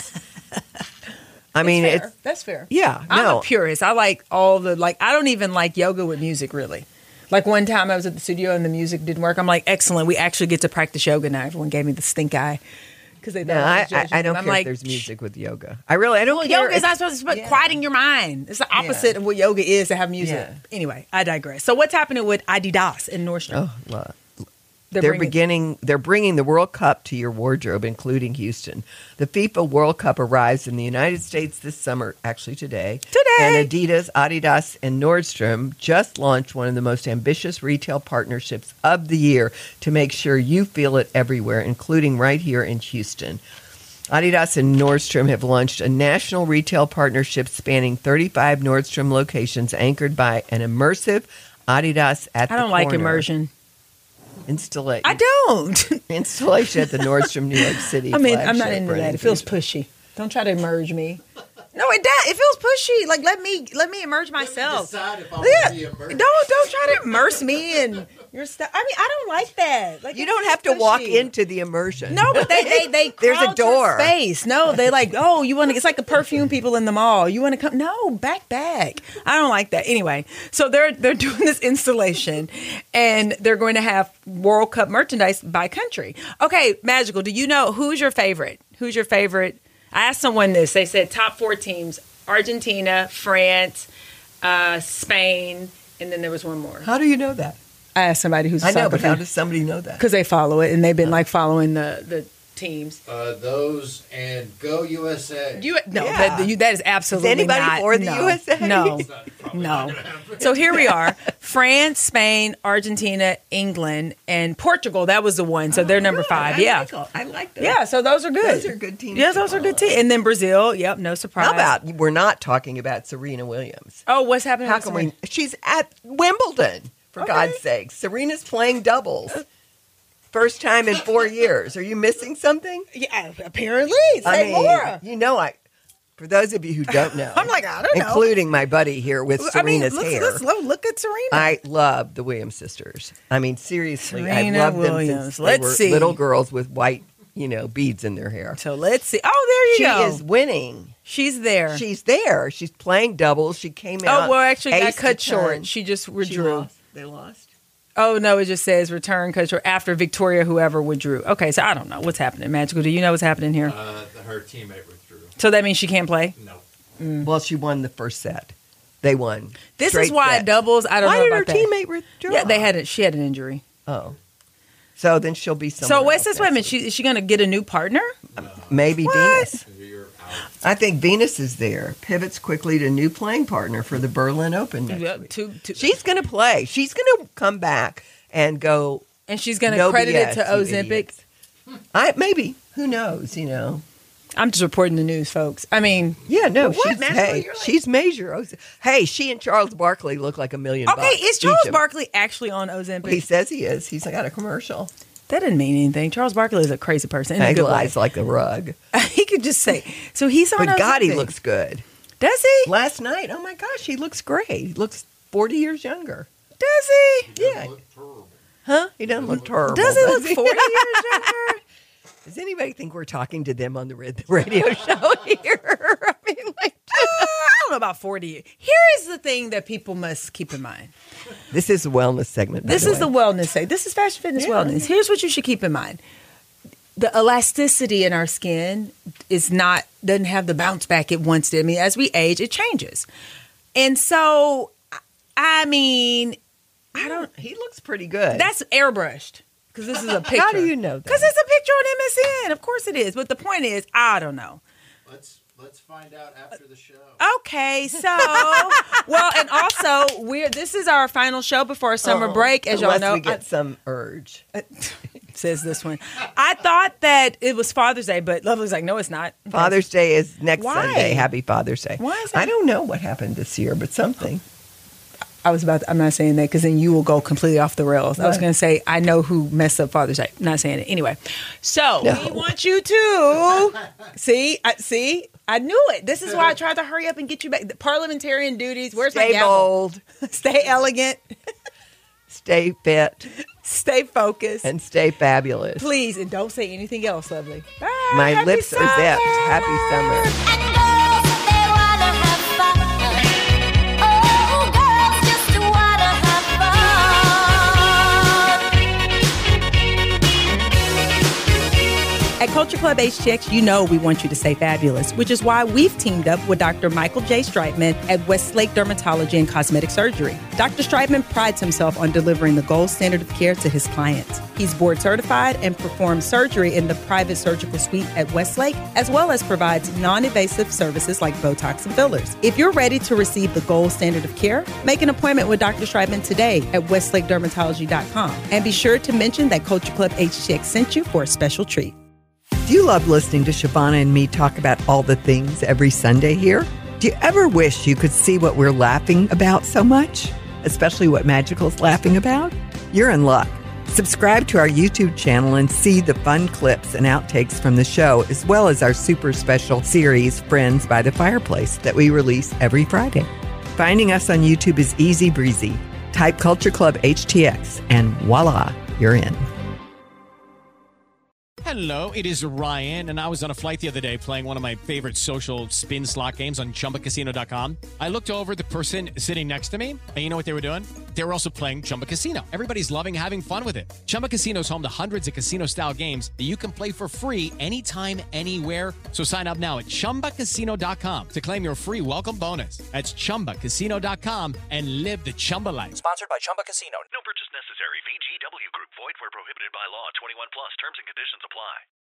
I mean, fair. it's That's fair. yeah. I'm no, a purist. I like all the like. I don't even like yoga with music, really. Like one time I was at the studio and the music didn't work. I'm like, excellent. We actually get to practice yoga now. Everyone gave me the stink eye because they thought no, I I, was I, judging I don't them. I'm care like, if there's music with yoga. I really, I don't well, care. yoga is It's- not supposed to be yeah. quieting your mind. It's the opposite of what yoga is to have music. Yeah. Anyway, I digress. So what's happening with Adidas and Nordstrom? Oh, well, They're They're, bringing- beginning. They're bringing the World Cup to your wardrobe, including Houston. The FIFA World Cup arrives in the United States this summer, actually today. Today. And Adidas, Adidas, and Nordstrom just launched one of the most ambitious retail partnerships of the year to make sure you feel it everywhere, including right here in Houston. Adidas and Nordstrom have launched a national retail partnership spanning thirty-five Nordstrom locations, anchored by an immersive Adidas at the I don't like corner. immersion. Installation. I don't. Installation at the Nordstrom New York City. I mean, I'm not flagship into running that. It feels through- pushy. Don't try to emerge me. No, it does. It feels pushy. Like let me let me emerge myself. decide if I yeah. want to be immersed. Don't don't try to immerse me in your stuff. I mean, I don't like that. Like You it don't feels have to walk pushy. into the immersion. No, but they they they There's a crowd your door. space. No, they like oh you want to. It's like the perfume people in the mall. You want to come? No, back back. I don't like that. Anyway, so they're they're doing this installation, and they're going to have World Cup merchandise by country. Okay, Magical. Do you know who's your favorite? Who's your favorite? I asked someone this. They said top four teams: Argentina, France, uh, Spain, and then there was one more. How do you know that? I asked somebody who's a I know, soccer but how fan does somebody know that? because they follow it and they've been like following the the teams. Uh, those and go U S A. You no, Yeah. that, you, that is absolutely anybody not, for the no, U S A? No, It's not- probably no. not gonna happen. So here we are: France, Spain, Argentina, England, and Portugal. That was the one. So they're number Good. five. I Yeah, like all- I like those. yeah. So those are good. Those are good teams Yeah, to those are good follow. teams. And then Brazil. Yep, no surprise. How about we're not talking about Serena Williams? Oh, what's happening? How with can Serena? we? She's at Wimbledon, for Okay. God's sake. Serena's playing doubles. First time in four years. Are you missing something? Yeah, apparently. Say I mean, more. you know, I. For those of you who don't know, I'm like, I don't know. including my buddy here with I mean, Serena's let's, hair. let's look, look at Serena. I love the Williams sisters. I mean, seriously, Serena I love them Williams. since Let's they were see. little girls with white, you know, beads in their hair. so let's see. Oh, there you She go. is winning. She's there. She's there. She's playing doubles. She came out. oh well, actually, got ace cut to short. ton. She just She withdrew. lost. They lost. Oh no, it just says return cut short after Victoria, whoever withdrew. Okay, so I don't know what's happening. Magical, do you know what's happening here? Uh, her teammate withdrew. So that means she can't play. No. Well, she won the first set. They won. This Straight is why set. doubles. I don't Why know did about her that. teammate withdraw? Yeah, they had it. She had an injury. Oh, so then she'll be. So somewhere what's else this? Wait a minute. next week. She, is she going to get a new partner? Maybe What? Venus. You're out. I think Venus is there. Pivots quickly to new playing partner for the Berlin Open next Yeah, week. two- two- She's going to play. She's going to come back and go. and she's going to no credit B it S, to you Ozempic. idiots. I maybe. Who knows? You know. I'm just reporting the news, folks. I mean, Yeah, no, But what, she's Maxwell? hey, You're like- she's major. Oz- Hey, she and Charles Barkley look like a million. okay, bucks, is each Charles of them. Barkley actually on Ozempic? He says he is. He's got a commercial. That didn't mean anything. Charles Barkley is a crazy person. In a He good way. lies like the rug. He could just say. So he's on But God, he Ozempic. looks good. Does he? Last night, oh my gosh, he looks great. He looks forty years younger. Does he? Yeah. Huh? He doesn't look terrible. Does he look does forty years younger? Does anybody think we're talking to them on the ra- the radio show here? I mean, like, I don't know about forty years. Here is the thing that people must keep in mind. this is a wellness segment. by This the is the way. wellness say. This is fashion fitness Yeah. wellness. Here's what you should keep in mind. The elasticity in our skin is not doesn't have the bounce back it once did. I mean, as we age, it changes. And so I mean, I don't He looks pretty good. that's airbrushed. Because this is a picture. How do you know that? Because it's a picture on M S N. Of course it is. But the point is, I don't know. Let's let's find out after the show. Okay, so well, and also we're this is our final show before our summer Oh, break, as y'all unless know. we get I- some urge. says this one. I thought that it was Father's Day, but Lovely's like, no, it's not. Father's Day is next Why? Sunday. Happy Father's Day. Why is that? I don't know what happened this year, but something. I was about. To, I'm not saying that because then you will go completely off the rails. I was Right. going to say I know who messed up Father's Day. Not saying it anyway. So No. we want you to see. I, see, I knew it. This is why I tried to hurry up and get you back. The parliamentarian duties. Where's my Stay gavel? bold, Stay elegant. stay fit, Stay focused. and stay fabulous. Please, and don't say anything else, Lovely. Bye. My Happy lips are summer. zipped. Happy summer. At Culture Club H T X, you know we want you to stay fabulous, which is why we've teamed up with Doctor Michael J. Streitman at Westlake Dermatology and Cosmetic Surgery. Doctor Streitman prides himself on delivering the gold standard of care to his clients. He's board certified and performs surgery in the private surgical suite at Westlake, as well as provides non-invasive services like Botox and fillers. If you're ready to receive the gold standard of care, make an appointment with Doctor Streitman today at westlake dermatology dot com. And be sure to mention that Culture Club H T X sent you for a special treat. Do you love listening to Shavana and me talk about all the things every Sunday here? Do you ever wish you could see what we're laughing about so much? Especially what Magical's laughing about? You're in luck. Subscribe to our YouTube channel and see the fun clips and outtakes from the show, as well as our super special series, Friends by the Fireplace, that we release every Friday. Finding us on YouTube is easy breezy. Type Culture Club H T X and voila, you're in. Hello, it is Ryan, and I was on a flight the other day playing one of my favorite social spin slot games on chumba casino dot com. I looked over at the person sitting next to me, and you know what they were doing? They were also playing Chumba Casino. Everybody's loving having fun with it. Chumba Casino is home to hundreds of casino-style games that you can play for free anytime, anywhere. So sign up now at chumba casino dot com to claim your free welcome bonus. That's chumba casino dot com and live the Chumba life. Sponsored by Chumba Casino. No purchase necessary. V G W Group. Void where prohibited by law. twenty-one plus. Terms and conditions apply.